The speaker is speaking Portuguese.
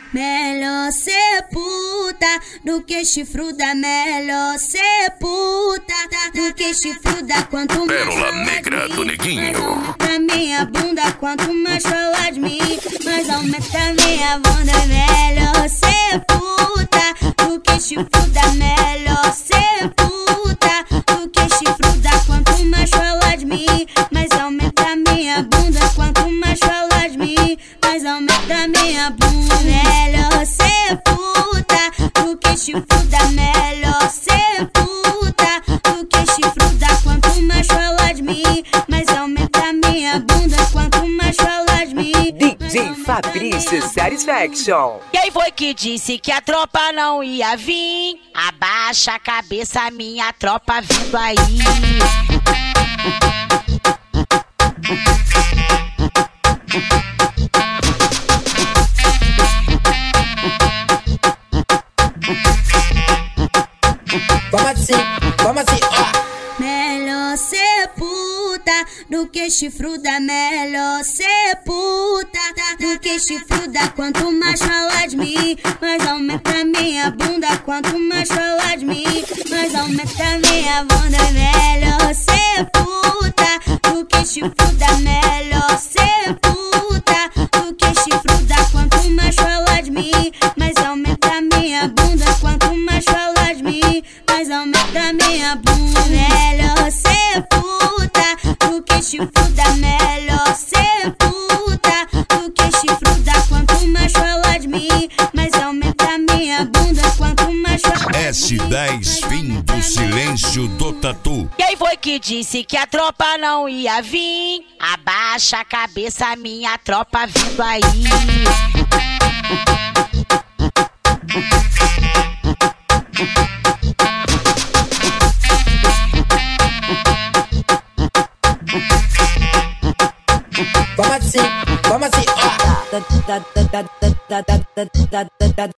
Melhor ser puta do que chifruda, melhor ser puta do que chifruda. Quanto mais Pérola Negra do Neguinho. aumenta minha bunda, quanto mais fala de mim, mais aumenta minha bunda. Melhor ser puta do que chifruda, melhor ser puta do que chifruda. Quanto mais fala de mim, mais aumenta minha bunda. Quanto mais fala de mim, mais aumenta minha bunda. Melhor ser puta do que chifruda, melhor ser puta do que chifruda. Quanto mais fala de mim, mais aumenta minha bunda. Quanto mais fala de mim, DJ Fabrício Satisfaction. Quem foi que disse que a tropa não ia vir? Abaixa a cabeça, minha tropa vindo aí. Vamos assim, ó. melhor ser puta do que chifruda, melhor ser puta do que chifruda. Quanto mais fala de mim, mais aumenta minha bunda. Quanto mais fala de mim, mais aumenta minha bunda. Melhor ser puta do que chifruda, melhor ser puta do que chifruda. Quanto mais fala de mim, mais aumenta minha bunda. Quanto mais fala de mim, mais aumenta minha bunda. Melhor ser puta do que chifruda, melhor ser puta do que chifruda. Quanto mais fala de mim, mais aumenta minha bunda. Quanto mais fala S10, fim do silêncio do tatu. Quem foi que disse que a tropa não ia vir? Abaixa a cabeça, minha tropa vindo aí. Vamos assim, ó.